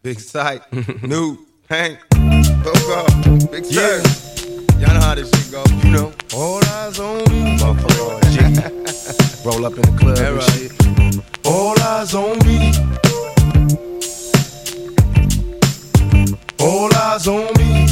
Big Sight, New, Hank, Coco, Big Sight. Y'all know how this shit go. You know. All eyes on me. Motherfucker, Jiggy. Roll up in the club and shit. All eyes on me. All eyes on me.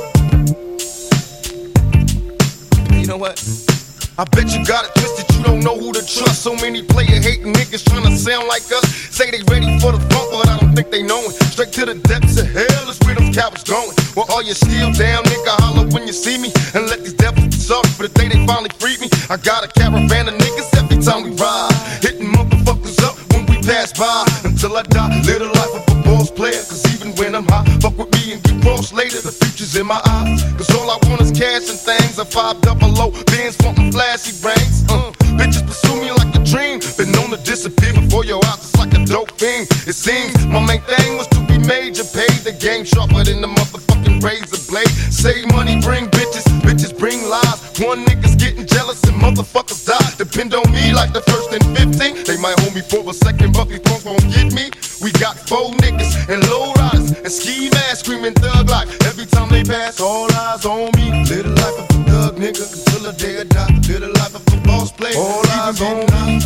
You know what? I bet you got it twisted, you don't know who to trust. So many player hating niggas trying to sound like us. Say they ready for the funk, but I don't think they know it. Straight to the depths of hell is where them cowards going. Well, all you still down, nigga, holler when you see me. And let these devils be sorry for the day they finally freed me. I got a caravan of niggas every time we ride, hitting motherfuckers up when we pass by. Until I die, live the life of a boss player. Cause even when I'm high, fuck with me and get crossed later. The future's in my eyes. Cause all I want is cash and things. A 5 double O, Benz wantin' flashy brains. Bitches pursue me like a dream. Been known to disappear before your eyes, it's like a dope thing. It seems my main thing was to be major. Paid the game sharper than the motherfucking razor blade. Save money, bring bitches, bitches bring lies. One nigga's getting jealous and motherfuckers die. Depend on me like the first and 15. They might hold me for a second, but these punks won't get me. We got 4 niggas and low riders and ski masks screaming thug life. Every time they pass, all eyes on me. Live the life of a thug nigga until the day I die. Live the life of a boss player. All eyes on me.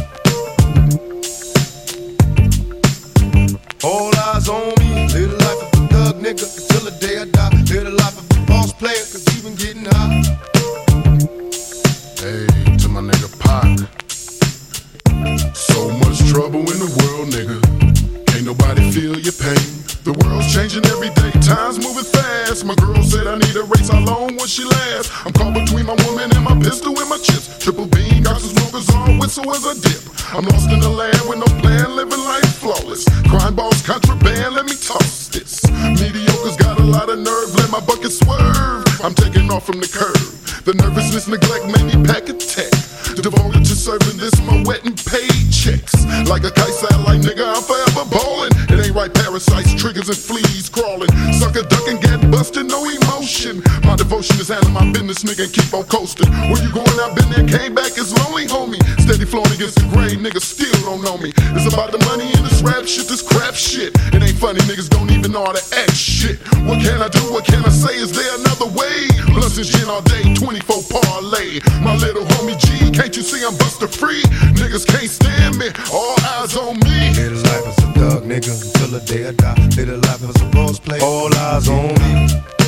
All eyes on me. Live the life of a thug nigga until the day I die. Live the life of a boss player, cause even getting high. Hey, to my nigga Pac. So much trouble in the world, nigga. Can't nobody feel your pain. The world's changing every day, time's moving fast. My girl said I need a race, how long will she last? I'm caught between my woman and my pistol and my chips. Triple beam, got some smokers on, whistle as I dip. I'm lost in the land with no plan, living life flawless. Crime balls, contraband, let me toss this. Mediocre's got a lot of nerve, let my bucket swerve. I'm taking off from the curb. The nervousness, neglect made me pack a tech. Devoted to serving this, my wet and paid checks. Like a kite satellite, nigga, I'm forever ballin'. It ain't right, parasites, triggers and fleas crawling. Sucker ducking, get busted, no emotion. My devotion is handling my business, nigga, and keep on coasting. Where you going, I've been there, came back, it's lonely, homie. Steady flowing against the grain, niggas still don't know me. It's about the money and this rap shit, this crap shit. It ain't funny, niggas don't even know how to act shit. What can I do, what can I say, is there another way? Blunts and gin all day, 24 parlay. My little homie G, can't you see I'm buster free? Niggas can't stand me, all eyes on me. Live the life as a thug nigga until the day I die. Live the life as a boss player, all eyes on me.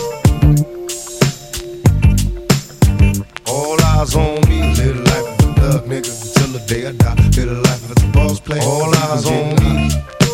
All eyes on me. Live the life as a thug nigga until the day I die. Live the life as a boss player, all eyes on me.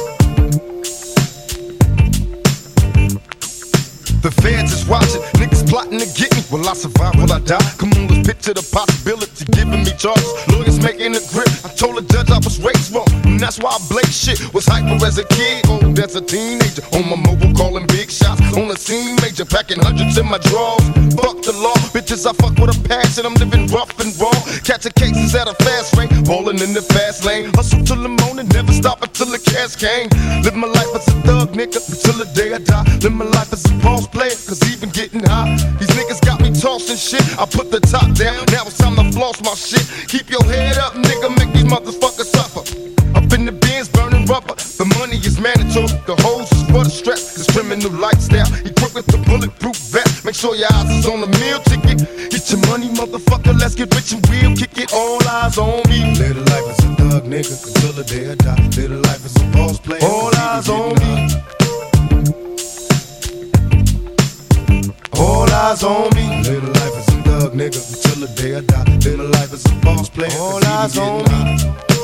The feds is watching, niggas plotting to get me. Will I survive, will I die? Come on, let's picture the possibility, giving me charges. Lawyers making a grip, I told the judge I was raised wrong, and that's why I blaze shit. Was hyper as a kid, old as a teenager. On my mobile calling big shots, on the scene major. Packing hundreds in my drawers, fuck the law. Bitches, I fuck with a passion, I'm living rough and raw. Catching cases at a fast rate, ballin' in the fast lane. Hustle till the morning, never stop until the cash came. Live my life as a thug nigga until the day I die. Live my life as a boss player, cause even getting high. These niggas got me tossing shit. I put the top down, now it's time to floss my shit. Keep your head up, nigga, make these motherfuckers suffer. Up in the bins, burning rubber. The money is mandatory, the hoes is for the stress. This criminal lifestyle, equipped with the bulletproof vest. Make sure your eyes is on the meal ticket. Get your money, motherfucker, let's get rich and we'll kick it. All eyes on me. Live the life as a thug nigga until the day I die. Live the life as a boss player, all eyes on me. All eyes on me. Live the life as a thug nigga until the day I die. Live the life as a boss player, all eyes on me.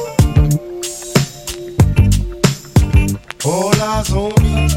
All eyes on me.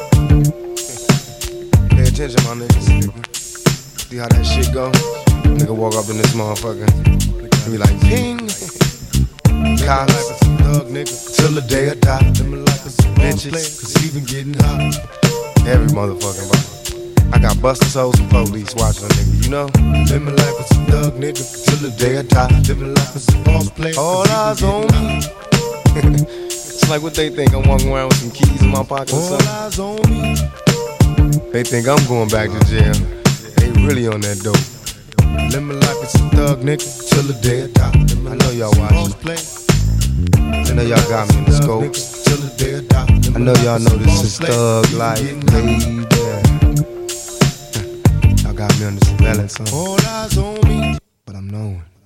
Pay attention, my niggas. See how that shit go? Nigga walk up in this motherfucker and be like, ping. Live life as a thug nigga till the day I die. Live my life as a bitches, cause even getting hot. Every motherfucking body. I got busters, hoes, and police watching a nigga, you know? Live my life as a thug nigga till the day I die. Live my life as a boss player, all eyes on me. It's like what they think, I'm walking around with some keys in my pocket or something. All eyes on me. They think I'm going back to jail. They really on that dope. Live my life as a thug nigga till the day I die. I know y'all watching. I know y'all got me in the scope. Till the day I die. I know y'all know this is Thug Life, baby. Y'all got me on this balance song. All eyes on me, but I'm knowing.